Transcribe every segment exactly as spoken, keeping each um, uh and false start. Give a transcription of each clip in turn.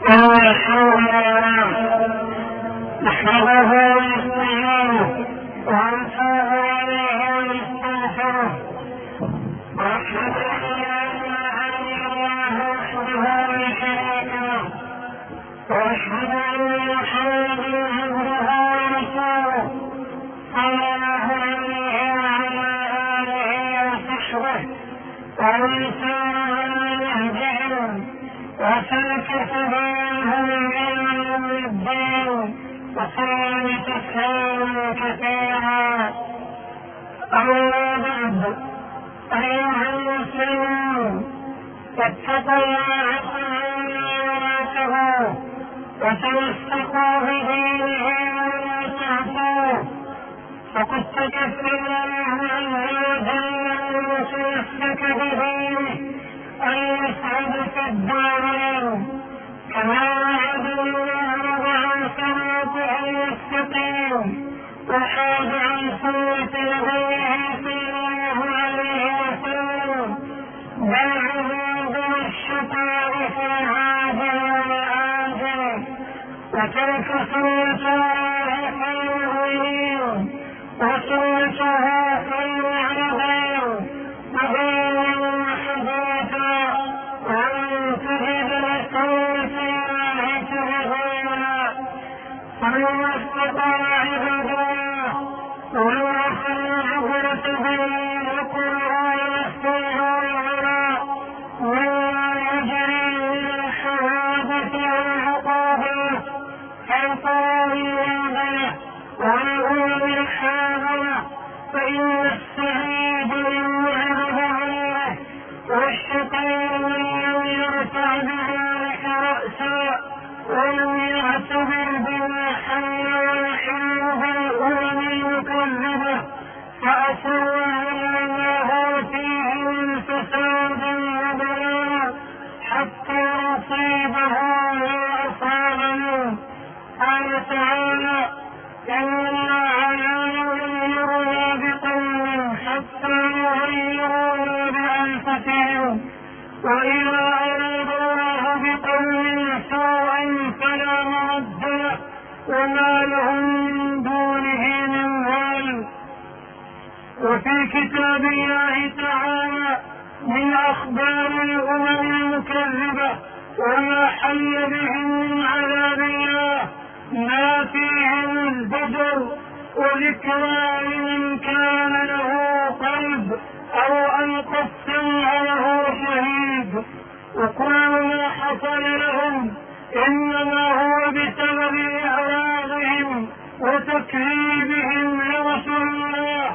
إن الحمد لله نحمده ونستعينه ونتوب إليه ونستغفره ونشهد أن لا إله إلا الله وحده لا شريك له ونشهد أن محمدا عبده ورسوله صلى الله عليه وعلى آله وصحبه ومن سار على نهجهم وسلك سبيلهم إلى يوم الدين وسلم تسليما كثيرا. أما بعد، أيها المسلمون، اتقوا الله وطاعته وتمسكوا بدينه ولا تعصوه، فقد تكفل الله عز وجل المتمسك بدينه أن يسعد في الدارين، كما وعد الله عن صراطه المستقيم وحاد عن سنة نبيه صلى الله عليه وسلم بالعذاب والشقاء في العاجل والآجل، وترك سنة الله في المؤمنين وسنته في المعرضين مبينا وحديثا، ومن تجد لسنة الله تبديلا. فمن استطاع عباد الله ومن أخذ عبرة بين القرآن والسنة والعراء مما يجري من الحوادث والعقوبات كالقرار والبلد والأمم الحاضرة، فإن السعيد من وعد عليه والشقي من لم يرفع بذلك رأسا ولم يعتبر بما حل ويحل بالأمم المكذبة، فأسر على ما هو فيه من فساد وضلال حتى يصيبه ما أصاب منه. قال تعالى: إن الله لا يغير بقوم حتى يغيروا بأنفسهم، وإذا أراد الله بقوم سوءا فلا مرد له وما لهم من دونه من وال. وفي كتاب الله تعالى من أخبار الأمم المكذبة وما حل بهم من عذاب الله ما فيه الزجر وذكرى لمن كان له قلب أو ألقى السمع له شهيد. وكل ما حصل لهم إنما هو بسبب إعراضهم وتكذيبهم لرسول الله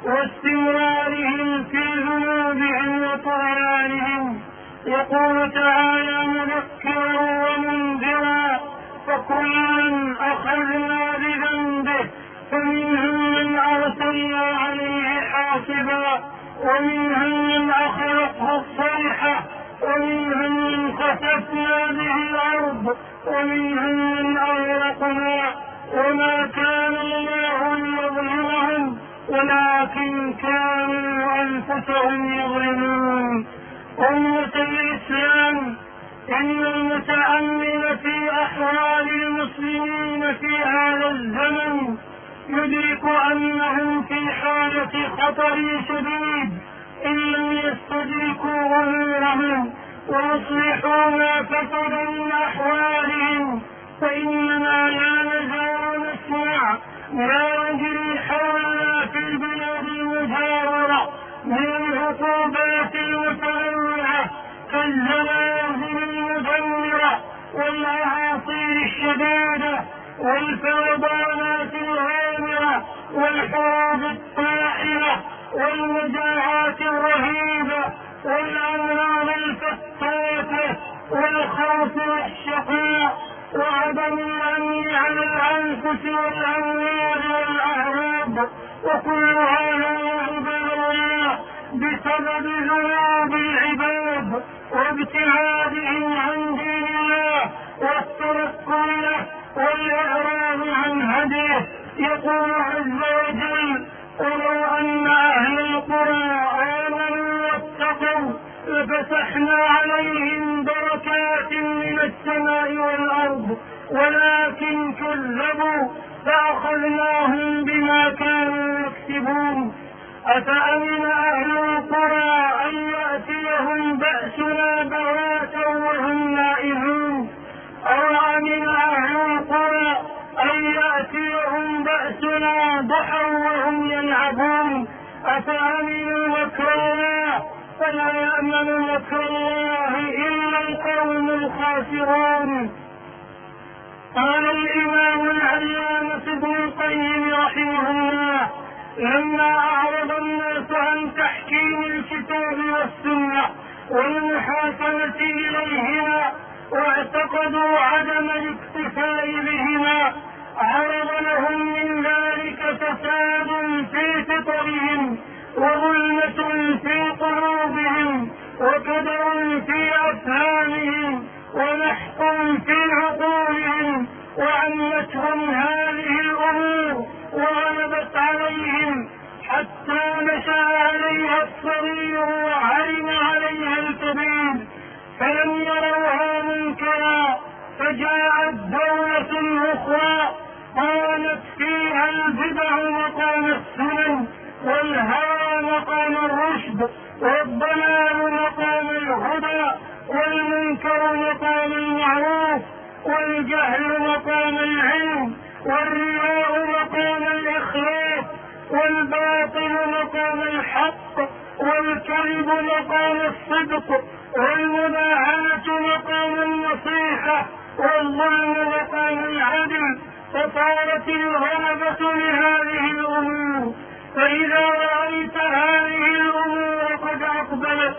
واستمرارهم في ذنوبهم وطغيانهم. يقول تعالى مذكرا ومنذرا: فكلا أخذنا بذنبه، فمنهم من أرسلنا عليه حاصبا ومنهم من أخرقه الصيحة ومنهم من خسفنا به الأرض ومنهم من أغرقنا، وما كان الله ليظلمهم ولكن كانوا أنفسهم يظلمون. أمة الإسلام، إن المتأمل في أحوال المسلمين في هذا الزمن يدرك أنهم في حالة خطر شديد إن لم يستدركوا غرورهم ويصلحوا ما فسد من أحوالهم، فإننا لا نزال نسمع ما يجري حولنا في البلاد المجاورة من العقوبات المتنوعة كالزلازل المدمرة والأعاصير الشديدة والفيضانات الغامرة والحروب الطاحنة والمجاعات الرهيبة والأمراض الفتاكة والخوف والشقاء وعدم الأمن على الأنفس والأموال والأعراض، وكل هذا عباد الله بسبب ذنوب العباد وابتعادهم عن دين الله والتركل له والإعراض عن هديه. يقول عز وجل: ولو أن أهل القرى آمنوا واتقوا لفتحنا عليهم بركات من بين السماء والأرض ولكن كذبوا فأخذناهم بما كانوا يكسبون. أفأمن أهل القرى أن يأتيهم بأسنا بغاتا وهم نائمون أو أمن أهل القرى أن يأتيهم بأسنا ضحى وهم يلعبون أفأمنوا مكر الله فلا يأمن مكر الله إلا القوم الخاسرون. قال الإمام العلامة ابن القيم رحمه الله لما أعرض الناس عن تحكيم الكتاب والسنة والمحاكمة إليهما واعتقدوا عدم الاكتفاء بهما عرض لهم من ذلك فساد في فطرهم وظلمة في قلوبهم وكدر في أفهامهم ونحق في عقولهم وعمتهم هذه الأمور وغلبت عليهم حتى نشأ عليها الصغير وعلم عليها الكبير فلم يروها منكرا فجاءت دولة أخرى قامت فيها البدع مقام السنن والهوى مقام الرشد والضلال مقام الهدى والمنكر مقام المعروف والجهل مقام العلم والرياء مقام الإخلاص والباطل مقام الحق والكذب مقام الصدق والمداهنة مقام النصيحة والظلم مقام العدل فصارت الغلبة لهذه الأمور. فإذا رأيت هذه الأمور قد أقبلت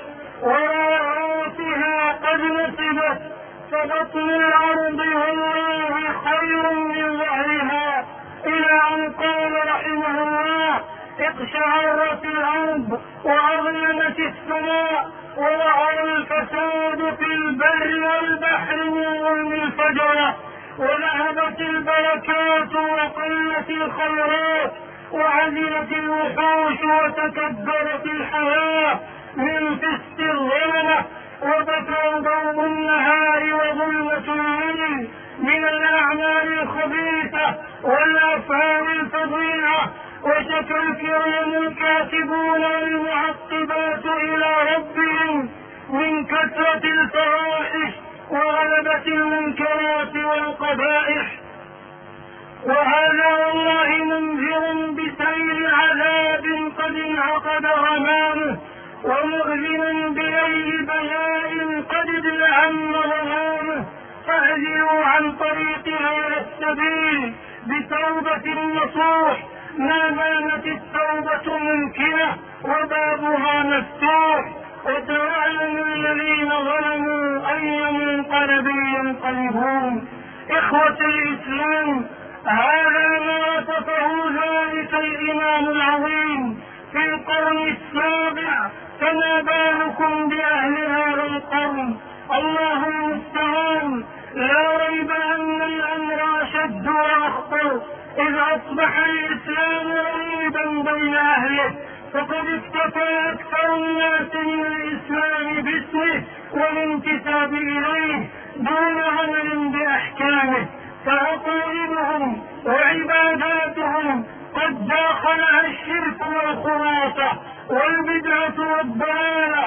ورأسها قد نصبت فبطن الأرض والله خير من ظهرها إلى أن قال رحمه الله اقشعرت الأرض وأظلمت السماء وظهر الفساد في البر والبحر من ظلم الفجرة وذهبت البركات وقلت الخيرات وعزلت الوحوش وتكبرت الحياة من فسق الظلمة وبكى ضوء النهار وظلمة الليل من الأعمال الخبيثة والأفعال الفظيعة وشكى الكرام الكاتبون والمعقبات إلى ربهم من كثرة الفواحش وغلبة المنكرات والقبائح. وهذا والله منذر بسير عذاب قد انعقد غمامه ومؤذن بليل بلاء قد ادلهم ظلامه فاهجروا عن طريق هذا السبيل بتوبة نصوح ما دامت التوبة ممكنة وبابها مفتوح وتعلم الذين ظلموا أي منقلب ينقلبون. إخوة الإسلام هذا ما وصفه ذلك الإمام العظيم في القرن السابع فما بالكم بأهل هذا القرن. الله المستعان. لا ريب أن الأمر أشد وأخطر إذ أصبح الإسلام غريبا بين أهله فقد اكتفى أكثر الناس من الإسلام باسمه والانتساب إليه دون عمل بأحكامه فعقائدهم وعباداتهم قد داخلها الشرك والخرافة والبدعة والضلالة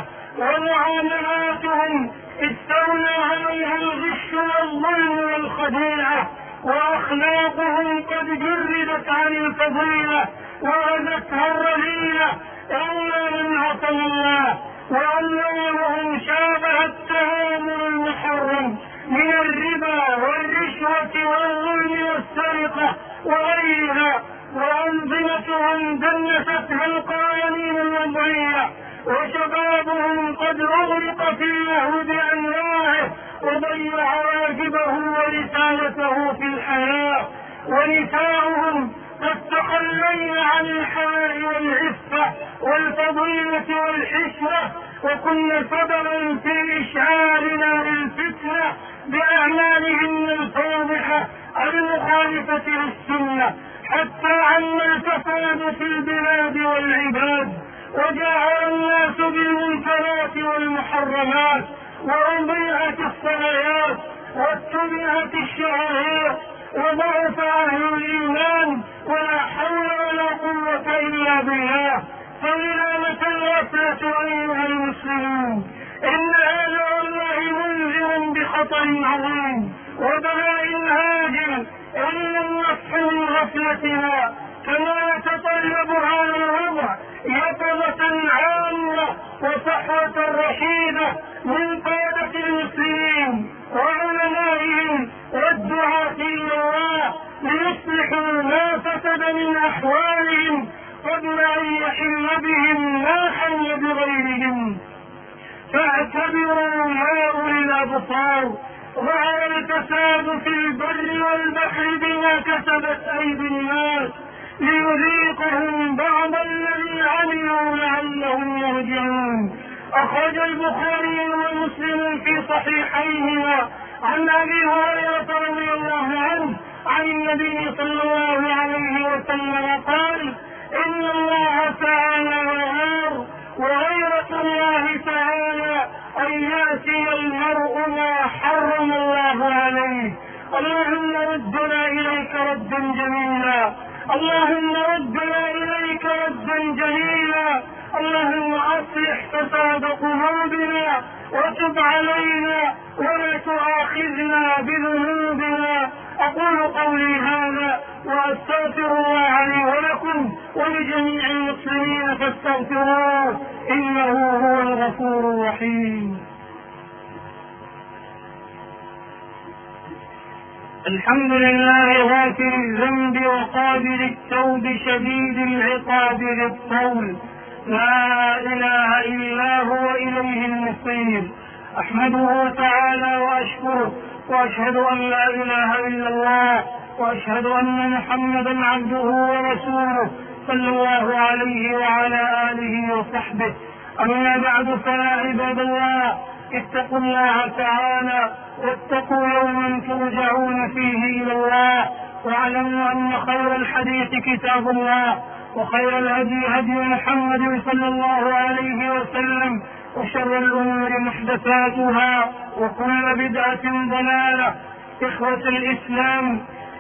ومعاملاتهم استولى عليها الغش والظلم والخديعة وأخلاقهم قد جردت عن الفضيلة وغدتها الرذيلة إلا من عصم الله وأموالهم شابه التآمر المحرم من الربا والرشوة والظلم والسرقة وغيرها وأنظمتهم دنستها القوانين الوضعية وشبابهم قد أغرق في اللهو بأنواعه وضيع واجبه ورسالته في الحياة ونساؤهم قد تخلين عن الحياء والعفة والفضيلة والحشمة وكن سببا في إشعالنا للفتنة بأعمالهن الفاضحة المخالفة للسنة حتى عم الفساد في البلاد والعباد وجاء الناس بالمنكرات والمحرمات وأضيعت الصلايات وشبهت الشعائر وضعف أهل الإيمان ولا حول ولا قوة إلا بالله. فلنامة الغفلة أيها المسلمون، إن هذا والله منذر بخطر عظيم وبلاء هاجم إن لم نصح من غفلتنا كما يتطلب هذا الوضع يقظة عامة وصحوة رشيدة من قادة المسلمين وعلمائهم والدعاة إلى الله ليصلحوا ما فسد من أحوالهم قبل أن يحل بهم ما حل بغيرهم. فاعتبروا يا أولي الأبصار، ظهر الفساد في البر والبحر بما كسبت أيدي الناس ليذيقهم بعض الذي عملوا لعلهم يرجعون. أخرج البخاري ومسلم في صحيحيهما عن أبي هريرة رضي الله عنه عن النبي صلى الله عليه وسلم قال: إن الله تعالى غفور، وغيرة الله تعالى أن يأتي المرء ما حرم الله عليه. اللهم ردنا إليك ردا جميلا، اللهم ردنا إليك ردا جميلا، اللهم أصلح فساد قلوبنا وتب علينا ولا تؤاخذنا بذنوبنا. أقول قولي هذا وأستغفر الله لي ولكم ولجميع المسلمين فاستغفروه إنه هو الغفور الرحيم. الحمد لله غافر الذنب وقابل التوب شديد العقاب ذي الطول، لا إله إلا هو إليه المصير. أحمده تعالى وأشكره وأشهد أن لا إله إلا الله وأشهد أن محمدا عبده ورسوله صلى الله عليه وعلى آله وصحبه. أما بعد، فيا عباد الله، اتقوا الله تعالى واتقوا يوما ترجعون فيه إلى الله، واعلموا أن خير الحديث كتاب الله، وخير الهدي هدي محمد صلى الله عليه وسلم، وشر الأمور محدثاتها وكل بدعة ضلالة. إخوة الإسلام،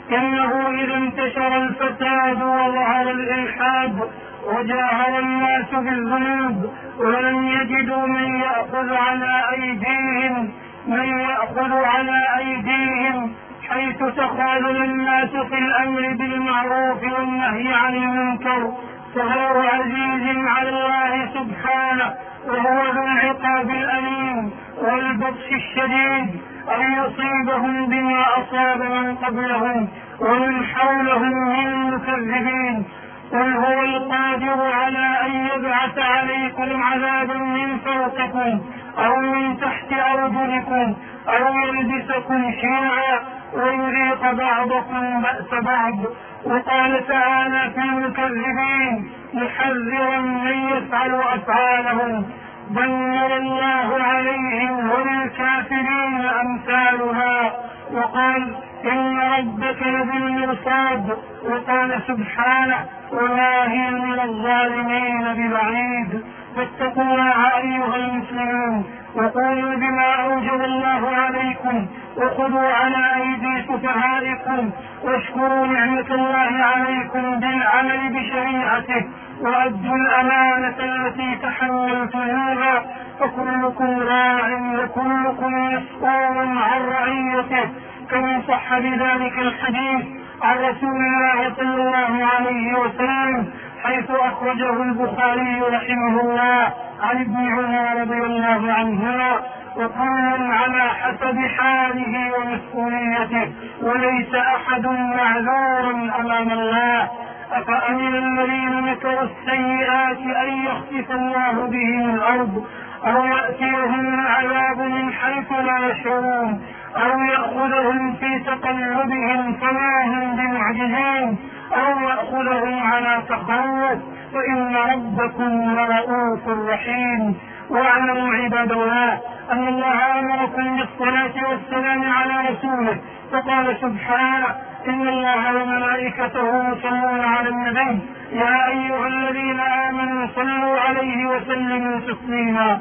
إنه إذا انتشر الفساد وظهر الإلحاد وجاهر الناس بالذنوب ولم يجدوا من يأخذ على أيديهم من يأخذ على أيديهم حيث تخاذل الناس في الأمر بالمعروف والنهي عن المنكر، فهو عزيز على الله سبحانه وهو ذو العقاب الأليم والبطش الشديد أن يصيبهم بما أصاب من قبلهم ومن حولهم من المكذبين. قل هو القادر على أن يبعث عليكم عذابا من فوقكم أو من تحت أرجلكم أو يلبسكم شيعا ويذيق بعضكم بأس بعض. وقال تعالى في المكذبين محذرا من يفعل أفعالهم: دمر الله عليهم وللكافرين أمثالها. وقال: إن ربك لبالمرصاد. وقال سبحانه: وما هي من الظالمين ببعيد. فاتقوا الله أيها المسلمون وقولوا بما أوجب الله عليكم، وخذوا على أيدي سفهائكم، واشكروا نعمة الله عليكم بالعمل بشريعته، وأدوا الأمانة التي تحملتموها، فكلكم راع وكلكم مسؤول عن رعيته، كما صح بذلك الحديث عن رسول الله صلى الله عليه وسلم حيث أخرجه البخاري رحمه الله عن ابن عمر رضي الله عنهما: وكل على حسب حاله ومسؤوليته، وليس أحد معذورا أمام الله. أفأمن الذين مكروا السيئات أن يخسف الله بهم الأرض أو يأتيهم العذاب من حيث لا يشعرون أو يأخذهم في تقلبهم فما هم بمعجزين أو يأخذهم على تخوف، فإن ربكم لرؤوف رحيم. واعلموا عباد الله أن الله أمركم بالصلاة والسلام على رسوله، فقال سبحانه: إن الله وملائكته يصلون على النبي يا أيها الذين آمنوا صلوا عليه وسلموا تسليما.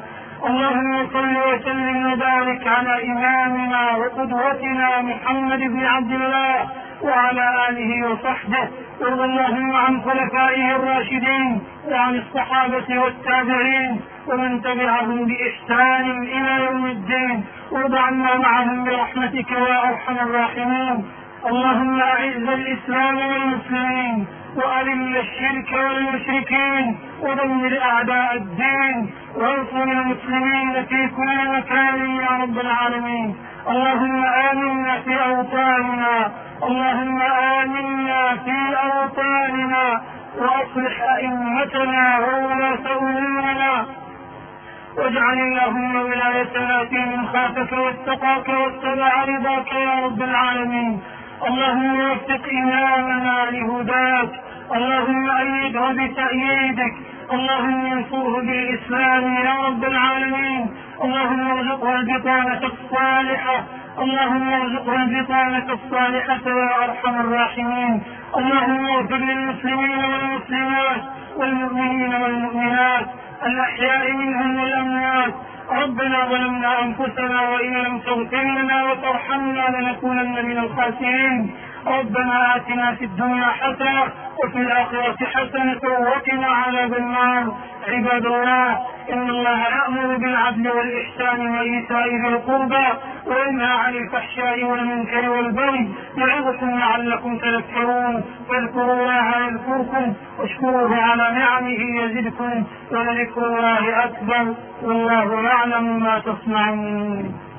اللهم صل وسلم وبارك على إمامنا وقدوتنا محمد بن عبد الله وعلى آله وصحبه، وارض اللهم عن خلفائه الراشدين وعن الصحابة والتابعين ومن تبعهم بإحسان إلى يوم الدين، وارض عنا معهم برحمتك يا أرحم الراحمين. اللهم أعز الإسلام والمسلمين وأذل الشرك والمشركين ودمر أعداء الدين وانصر المسلمين في كل مكان يا رب العالمين. اللهم آمنا في أوطاننا، اللهم آمنا في أوطاننا وأصلح أئمتنا وولاة أمورنا، واجعل اللهم ولايتنا في من خافك واتقاك واتبع رضاك يا رب العالمين. اللهم وفق إمامنا لهداك، اللهم أيده بتأييدك، اللهم انصره بالإسلام يا رب العالمين. اللهم ارزقه البطانة الصالحة، اللهم ارزقه البطانة الصالحة يا أرحم الراحمين. اللهم اغفر للمسلمين والمسلمات والمؤمنين والمؤمنات الأحياء منهم والأموات. ربنا ظلمنا أنفسنا وإن لم تغفر لنا وترحمنا لنكونن من الخاسرين. ربنا آتنا في الدنيا حسنة وفي الآخرة حسنة وقنا عذاب النار. عباد الله، إن الله يأمر بالعدل والإحسان وإيتاء ذي القربى وينهى عن الفحشاء والمنكر والبغي يعظكم لعلكم تذكرون. فاذكروا الله يذكركم واشكروه على نعمه يزدكم ولذكر الله أكبر والله يعلم ما تصنعون.